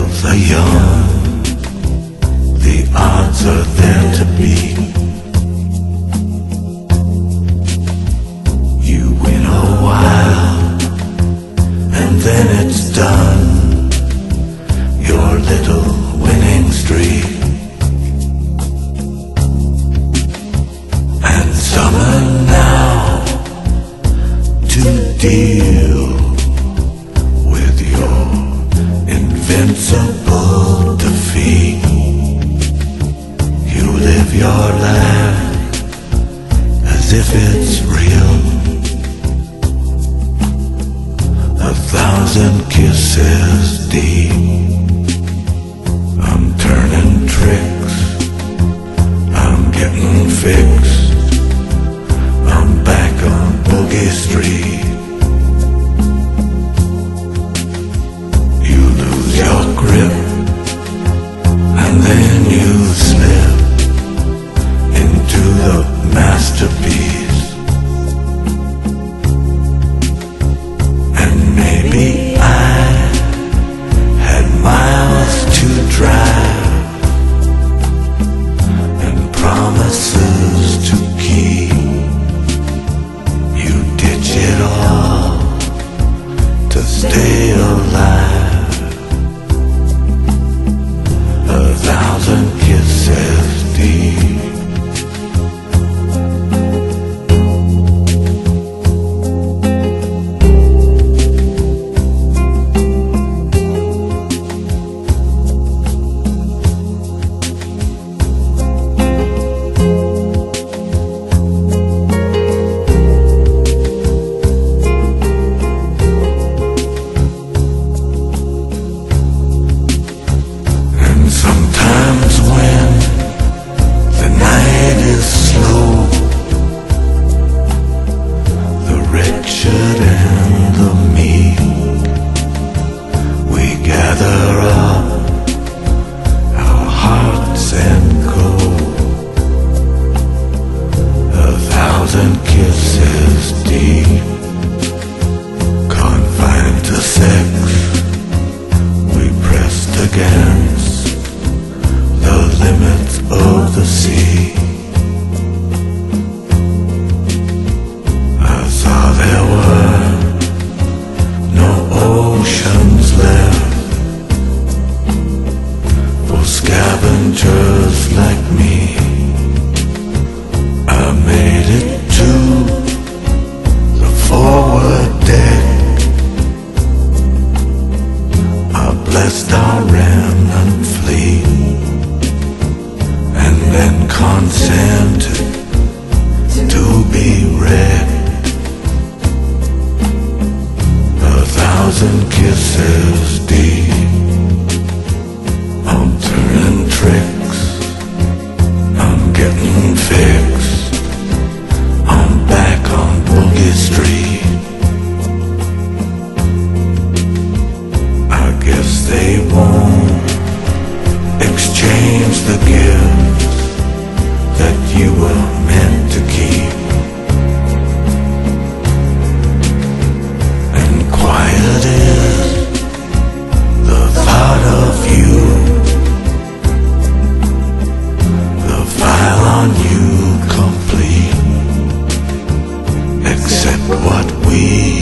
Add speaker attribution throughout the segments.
Speaker 1: the young, the odds are there to beat. You win a while, and then it's done, your little winning streak. And summer now to deal with your invincible defeat. You live your life as if it's real. 1,000 kisses deep. I'm turning tricks, I'm getting fixed, I'm back on Boogie Street. You lose your grip, and then you slip into the masterpiece. And maybe I had miles to drive and promises to keep. You ditch it all to stay alive. 1,000 kisses deep. Sometimes when the night is slow, the wretched and the meek, we gather up our hearts and go. 1,000 kisses deep, confined to sex, we pressed against the limits of the sea. I saw there were no oceans left for scavengers like me. I made it to the forward deck. I blessed our remnant fleet, and then consented to be wrecked. 1,000 kisses deep. I'm turning tricks, I'm getting fixed, I'm back on Boogie Street. I guess they won't exchange the gifts that you were meant to keep. And quiet is the thought of you, the file on you complete, except what we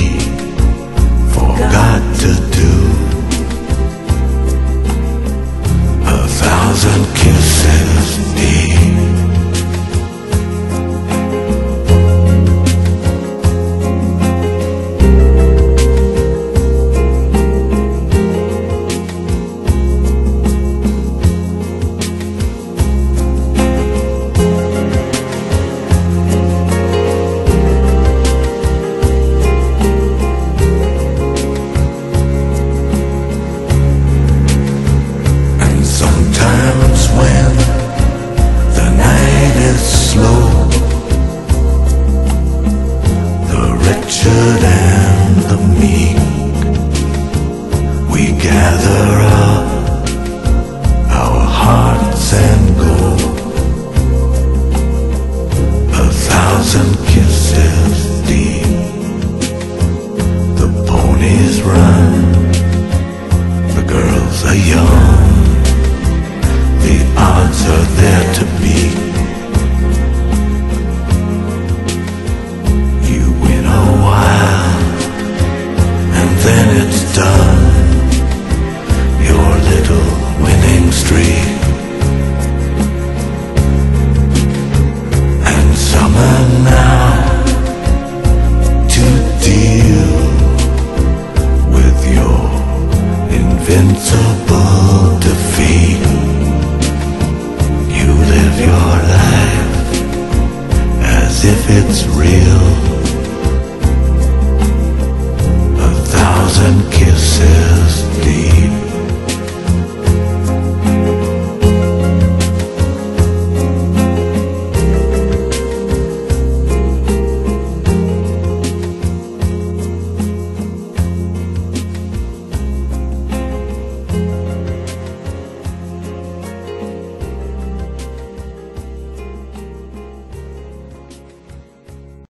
Speaker 1: forgot to do. 1,000 kisses are young, the odds are there to beat.